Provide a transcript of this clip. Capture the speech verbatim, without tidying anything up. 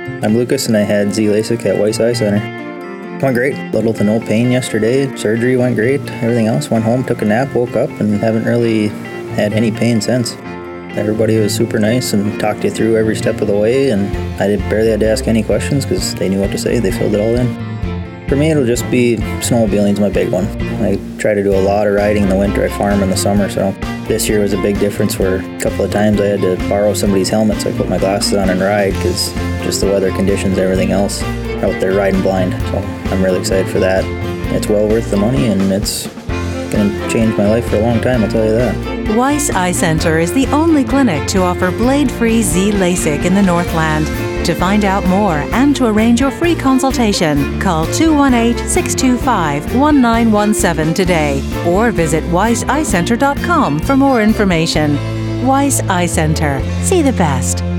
I'm Lucas, and I had Z-LASIK at Weiss Eye Center. Went great. Little to no pain yesterday. Surgery went great. Everything else went home, took a nap, woke up, and haven't really had any pain since. Everybody was super nice and talked you through every step of the way, and I did, barely had to ask any questions because they knew what to say. They filled it all in. For me, it'll just be snowmobiling's my big one. I try to do a lot of riding in the winter. I farm in the summer, so this year was a big difference where a couple of times I had to borrow somebody's helmet so I put my glasses on and ride because just the weather conditions, everything else, out there riding blind. So I'm really excited for that. It's well worth the money, and it's going to change my life for a long time, I'll tell you that. Weiss Eye Center is the only clinic to offer blade-free Z-LASIK in the Northland. To find out more and to arrange your free consultation, call two one eight, six two five, one nine one seven today or visit weiss eye center dot com for more information. Weiss Eye Center. See the best.